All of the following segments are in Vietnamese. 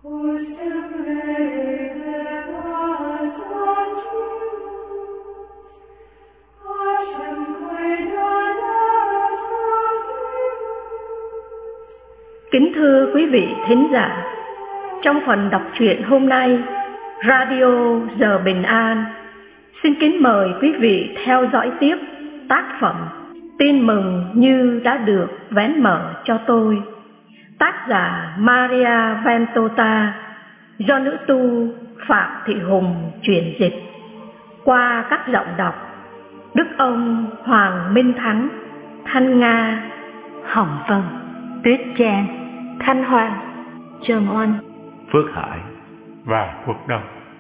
Kính thưa quý vị thính giả, trong phần đọc truyện hôm nay, Radio Giờ Bình An xin kính mời quý vị theo dõi tiếp tác phẩm Tin mừng như đã được vén mở cho tôi, tác giả Maria Ventota, do nữ tu Phạm Thị Hùng chuyển dịch, qua các giọng đọc Đức Ông Hoàng Minh Thắng, Thanh Nga, Hồng Vân, Tuyết Trang, Thanh Hoàng, Trần Oanh, Phước Hải và Quốc Đông.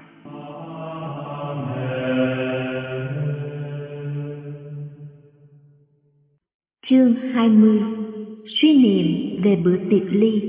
Chương 20: Suy niệm về bữa tiệc ly.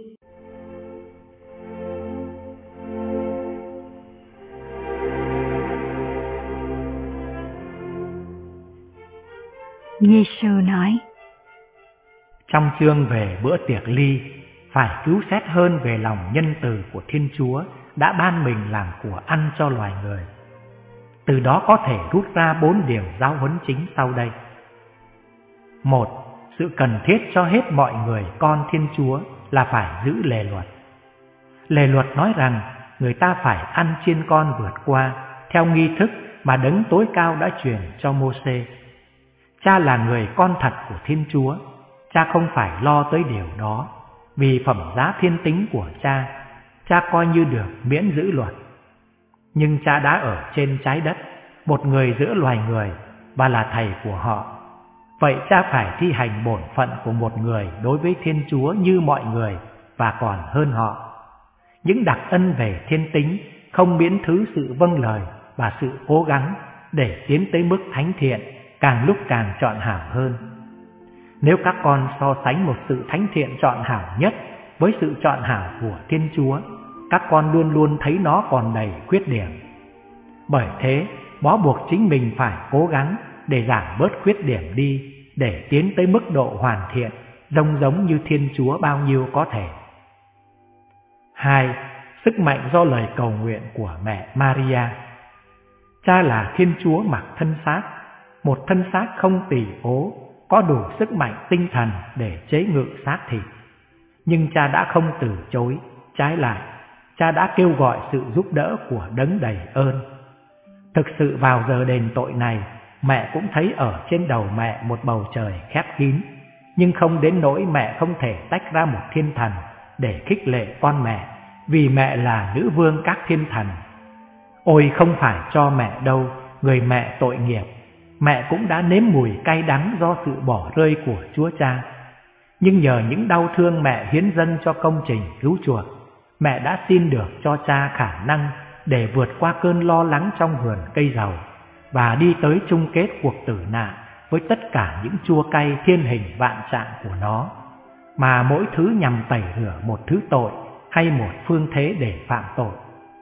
Giê-xu nói: Trong chương về bữa tiệc ly, phải cứu xét hơn về lòng nhân từ của Thiên Chúa đã ban mình làm của ăn cho loài người. Từ đó có thể rút ra 4 điều giáo huấn chính sau đây. 1. Sự cần thiết cho hết mọi người con Thiên Chúa là phải giữ lề luật. Lề luật nói rằng người ta phải ăn chiên con vượt qua theo nghi thức mà Đấng Tối Cao đã truyền cho Mô-sê. Cha là người con thật của Thiên Chúa, cha không phải lo tới điều đó, vì phẩm giá thiên tính của cha coi như được miễn giữ luật. Nhưng cha đã ở trên trái đất, một người giữa loài người và là thầy của họ. Vậy cha phải thi hành bổn phận của một người đối với Thiên Chúa như mọi người và còn hơn họ. Những đặc ân về thiên tính không miễn thứ sự vâng lời và sự cố gắng để tiến tới mức thánh thiện càng lúc càng trọn hảo hơn. Nếu các con so sánh một sự thánh thiện trọn hảo nhất với sự trọn hảo của Thiên Chúa, các con luôn luôn thấy nó còn đầy khuyết điểm. Bởi thế, bó buộc chính mình phải cố gắng để giảm bớt khuyết điểm đi, để tiến tới mức độ hoàn thiện, giống như Thiên Chúa bao nhiêu có thể. 2. Sức mạnh do lời cầu nguyện của mẹ Maria. Cha là Thiên Chúa mặc thân xác, một thân xác không tỳ ố, có đủ sức mạnh tinh thần để chế ngự xác thịt. Nhưng cha đã không từ chối, trái lại, cha đã kêu gọi sự giúp đỡ của Đấng đầy ơn. Thực sự vào giờ đền tội này, mẹ cũng thấy ở trên đầu mẹ một bầu trời khép kín, nhưng không đến nỗi mẹ không thể tách ra một thiên thần để khích lệ con mẹ, vì mẹ là nữ vương các thiên thần. Ôi không phải cho mẹ đâu, người mẹ tội nghiệp, mẹ cũng đã nếm mùi cay đắng do sự bỏ rơi của Chúa Cha. Nhưng nhờ những đau thương mẹ hiến dâng cho công trình cứu chuộc, mẹ đã xin được cho cha khả năng để vượt qua cơn lo lắng trong vườn cây dầu và đi tới chung kết cuộc tử nạn với tất cả những chua cay thiên hình vạn trạng của nó, mà mỗi thứ nhằm tẩy rửa một thứ tội hay một phương thế để phạm tội.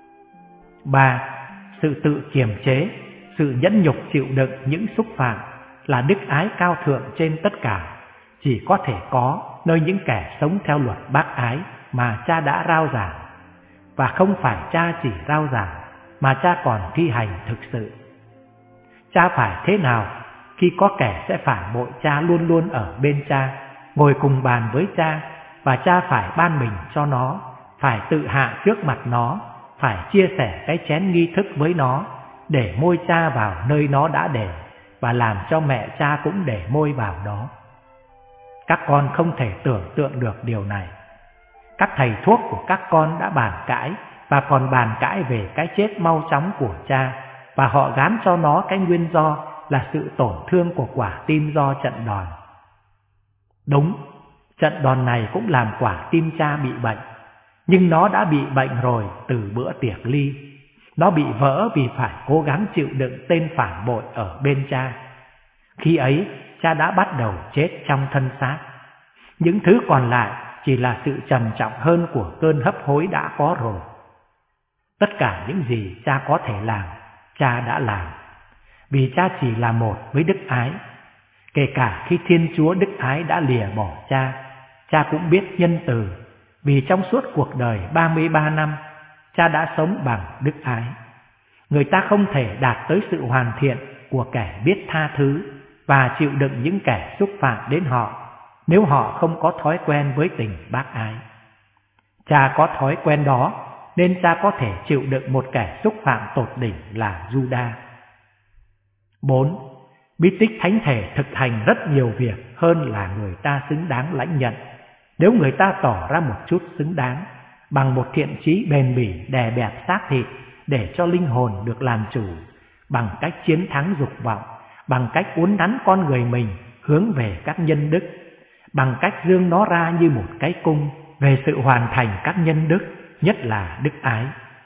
3. Sự tự kiềm chế, sự nhẫn nhục chịu đựng những xúc phạm là đức ái cao thượng trên tất cả, chỉ có thể có nơi những kẻ sống theo luật bác ái mà cha đã rao giảng. Và không phải cha chỉ rao giảng, mà cha còn thi hành thực sự. Cha phải thế nào khi có kẻ sẽ phản bội cha luôn luôn ở bên cha, ngồi cùng bàn với cha, và cha phải ban mình cho nó, phải tự hạ trước mặt nó, phải chia sẻ cái chén nghi thức với nó, để môi cha vào nơi nó đã để, và làm cho mẹ cha cũng để môi vào đó. Các con không thể tưởng tượng được điều này. Các thầy thuốc của các con đã bàn cãi, và còn bàn cãi về cái chết mau chóng của cha, và họ gán cho nó cái nguyên do là sự tổn thương của quả tim do trận đòn. Đúng, trận đòn này cũng làm quả tim cha bị bệnh, nhưng nó đã bị bệnh rồi từ bữa tiệc ly. Nó bị vỡ vì phải cố gắng chịu đựng tên phản bội ở bên cha. Khi ấy, cha đã bắt đầu chết trong thân xác. Những thứ còn lại chỉ là sự trầm trọng hơn của cơn hấp hối đã có rồi. Tất cả những gì cha có thể làm, cha đã làm, vì cha chỉ là một với đức ái. Kể cả khi Thiên Chúa đức ái đã lìa bỏ cha, cha cũng biết nhân từ, vì trong suốt cuộc đời 33 năm, cha đã sống bằng đức ái. Người ta không thể đạt tới sự hoàn thiện của kẻ biết tha thứ và chịu đựng những kẻ xúc phạm đến họ nếu họ không có thói quen với tình bác ái. Cha có thói quen đó nên cha có thể chịu đựng một kẻ xúc phạm tột đỉnh là Judas. 4. Bí tích thánh thể thực hành rất nhiều việc hơn là người ta xứng đáng lãnh nhận. Nếu người ta tỏ ra một chút xứng đáng bằng một thiện chí bền bỉ đè bẹp xác thịt để cho linh hồn được làm chủ, bằng cách chiến thắng dục vọng, bằng cách uốn nắn con người mình hướng về các nhân đức, bằng cách dương nó ra như một cái cung về sự hoàn thành các nhân đức, nhất là đức ái.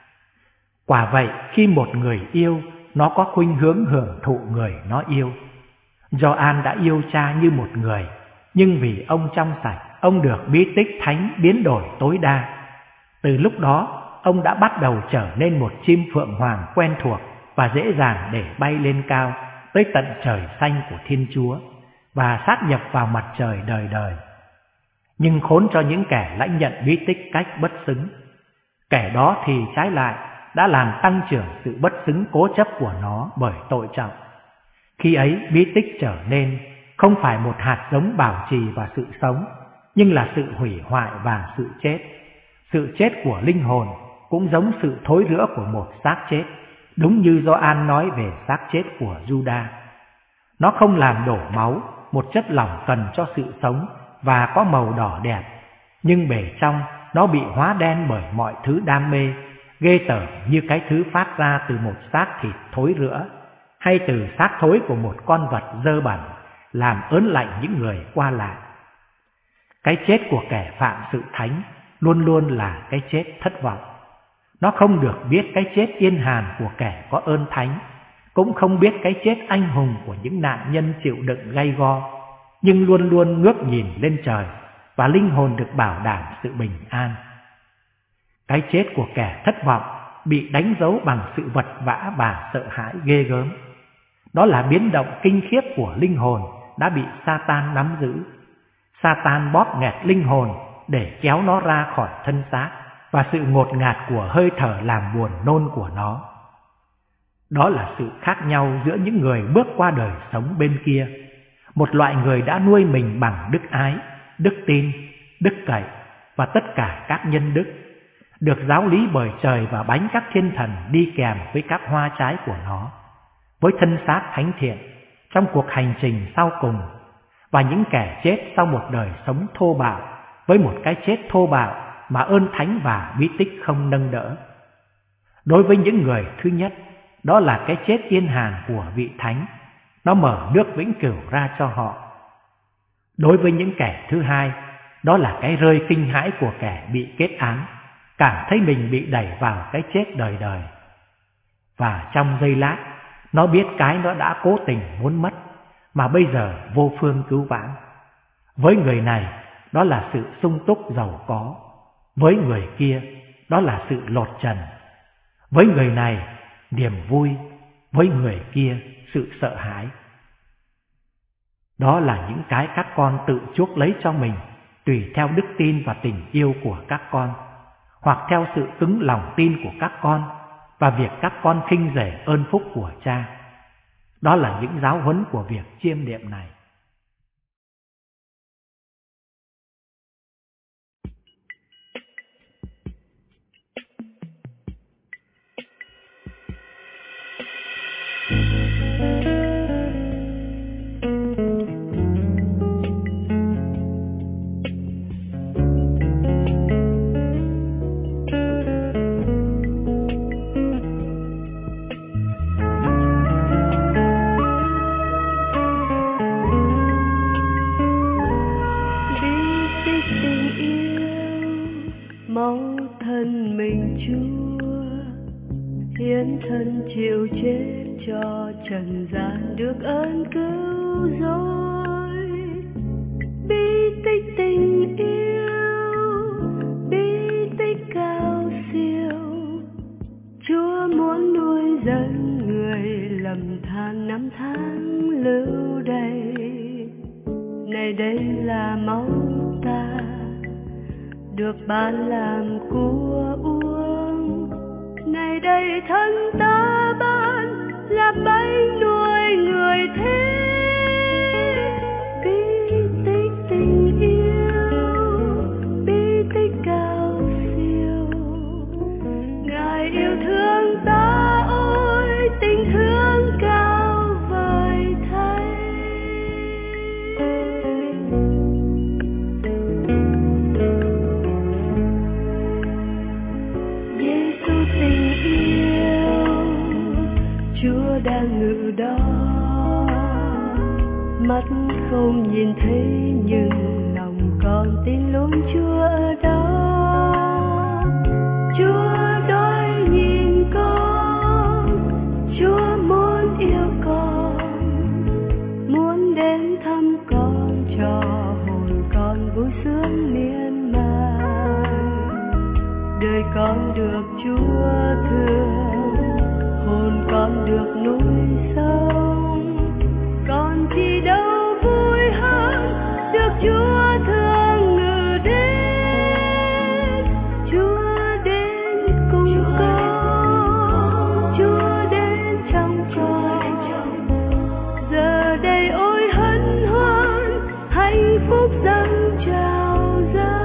Quả vậy, khi một người yêu, nó có khuynh hướng hưởng thụ người nó yêu. Gioan đã yêu cha như một người, nhưng vì ông trong sạch, ông được bí tích thánh biến đổi tối đa. Từ lúc đó, ông đã bắt đầu trở nên một chim phượng hoàng quen thuộc và dễ dàng để bay lên cao tới tận trời xanh của Thiên Chúa và sát nhập vào mặt trời đời đời. Nhưng khốn cho những kẻ lãnh nhận bí tích cách bất xứng. Kẻ đó thì trái lại đã làm tăng trưởng sự bất xứng cố chấp của nó bởi tội trọng. Khi ấy bí tích trở nên không phải một hạt giống bảo trì và sự sống, nhưng là sự hủy hoại và sự chết. Sự chết của linh hồn cũng giống sự thối rữa của một xác chết, đúng như Gioan nói về xác chết của Judas. Nó không làm đổ máu, một chất lỏng cần cho sự sống và có màu đỏ đẹp, nhưng bề trong nó bị hóa đen bởi mọi thứ đam mê, ghê tởm như cái thứ phát ra từ một xác thịt thối rữa, hay từ xác thối của một con vật dơ bẩn, làm ớn lạnh những người qua lại. Cái chết của kẻ phạm sự thánh luôn luôn là cái chết thất vọng. Nó không được biết cái chết yên hàn của kẻ có ơn thánh, cũng không biết cái chết anh hùng của những nạn nhân chịu đựng gay go, nhưng luôn luôn ngước nhìn lên trời và linh hồn được bảo đảm sự bình an. Cái chết của kẻ thất vọng bị đánh dấu bằng sự vật vã và sợ hãi ghê gớm. Đó là biến động kinh khiếp của linh hồn đã bị Satan nắm giữ. Satan bóp nghẹt linh hồn để kéo nó ra khỏi thân xác và sự ngột ngạt của hơi thở làm buồn nôn của nó. Đó là sự khác nhau giữa những người bước qua đời sống bên kia, một loại người đã nuôi mình bằng đức ái, đức tin, đức cậy và tất cả các nhân đức, được giáo lý bởi trời và bánh các thiên thần đi kèm với các hoa trái của nó, với thân xác thánh thiện trong cuộc hành trình sau cùng, và những kẻ chết sau một đời sống thô bạo với một cái chết thô bạo mà ơn thánh và bí tích không nâng đỡ. Đối với những người thứ nhất, đó là cái chết yên hàn của vị thánh, nó mở nước vĩnh cửu ra cho họ. Đối với những kẻ thứ hai, đó là cái rơi kinh hãi của kẻ bị kết án, cảm thấy mình bị đẩy vào cái chết đời đời. Và trong giây lát, nó biết cái nó đã cố tình muốn mất, mà bây giờ vô phương cứu vãn. Với người này, đó là sự sung túc giàu có. Với người kia, đó là sự lột trần. Với người này, niềm vui. Với người kia, sự sợ hãi. Đó là những cái các con tự chuốc lấy cho mình, tùy theo đức tin và tình yêu của các con, hoặc theo sự cứng lòng tin của các con và việc các con khinh rể ơn phúc của cha. Đó là những giáo huấn của việc chiêm niệm này. hiến thân chịu chết cho trần gian được ơn cứu rỗi. Bi tích tình yêu, bi tích cao siêu, Chúa muốn nuôi dẫn người lầm than năm tháng lưu đày. Này đây là máu ta được bán làm của uống. Này đây thân ta ban làm bánh nuôi người thế, bi tích tình yêu, bi tích cao siêu. Ngài yêu thương ta ôi, tình thương cao vời thay. Giêsu tình yêu, Chúa đang ngự đó, mắt không nhìn thấy nhưng lòng con tin luôn Chúa ở đó. Chúa đói nhìn con, Chúa muốn yêu con, muốn đến thăm con cho hồn con vui sướng miên man. Đời con được Chúa thương, hồn con được nuôi sống, con chi đâu vui hơn được Chúa thương ngự đến. Chúa đến cùng con, Chúa đến trong con, giờ đây ôi hân hoan, hạnh phúc dâng trào dâng.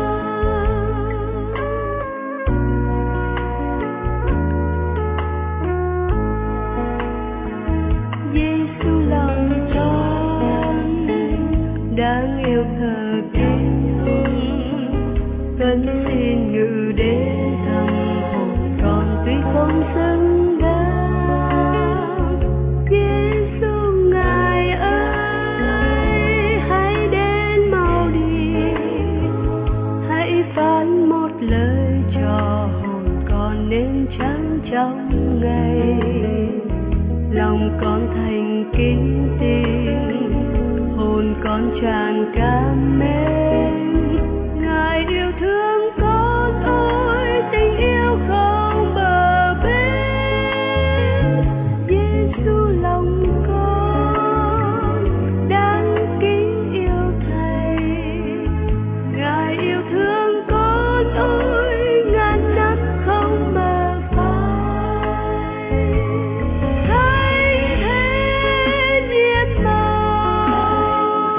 Giêsu lòng con đáng yêu thờ kính, cần xin ngự đến thăm hồn con tuy không xứng đáng. Giêsu Ngài ơi, hãy đến mau đi, hãy phán một lời cho hồn con nên trắng trong ngày. Lòng con thành kính tin, hồn con tràn cảm mến. Ngài yêu thương con ôi, tình yêu không bờ bến. Giêsu lòng con đáng kính yêu Thầy, Ngài yêu thương con ôi, ngàn năm không mờ phai. Thay thế nhiệt màu,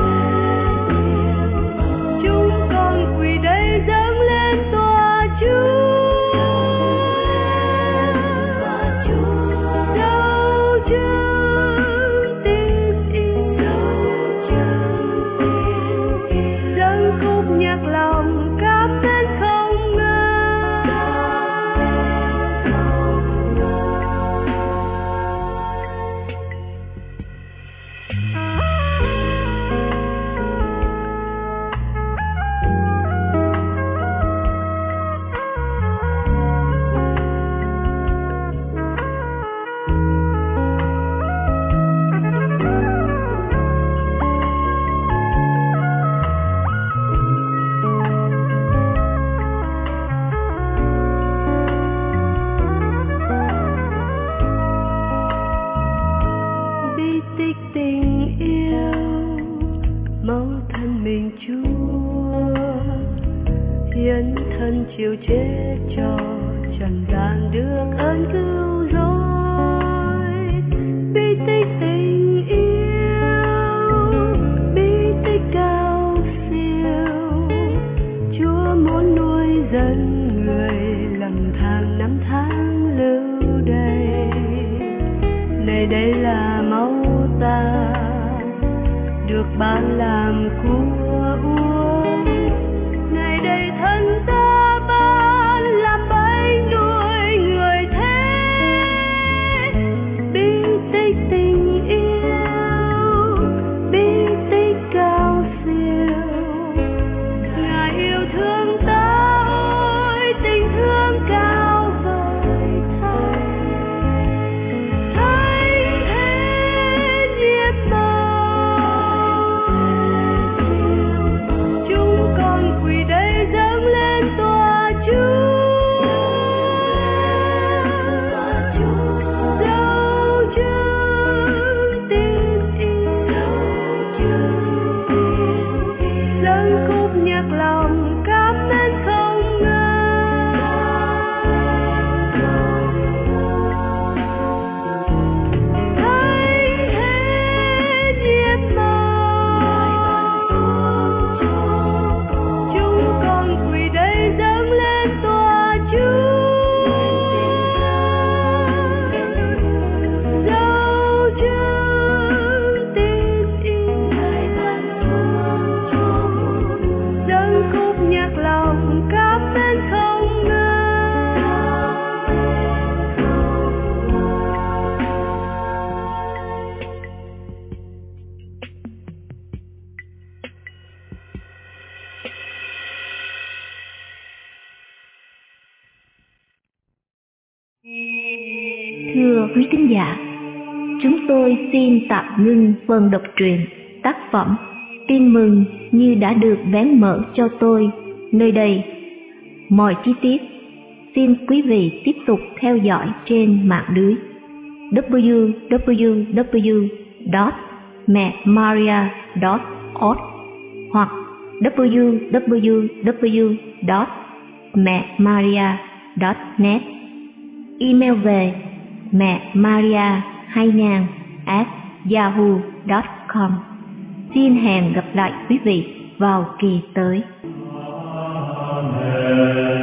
chúng con quỳ đây dâng lên tòa Chúa. Dấu chương tin yêu, dâng khúc nhạc lòng cảm mến không ngơi. Bi tích tình yêu, mẫu thân mình Chúa, hiến thân chịu chết cho trần gian được ơn cứu rỗi. Bi tích tình yêu, bi tích cao siêu, Chúa muốn nuôi dân người lầm than năm tháng lưu đày. Này đây là máu ta được bán làm của uống. Này đây thân ta ban làm bánh nuôi người thế. Bi tích tình yêu, bi tích cao siêu. Ngài yêu thương ta ôi, tình thương cao vời thay. Thay thế nhiệt màu, Thưa quý thính giả, chúng tôi xin tạm ngưng phần đọc truyện tác phẩm Tin mừng như đã được vén mở cho tôi nơi đây. Mọi chi tiết xin quý vị tiếp tục theo dõi trên mạng lưới www.memaria.org hoặc www.memaria.net. Email về memaria2000@yahoo.com. Xin hẹn gặp lại quý vị vào kỳ tới. Amen.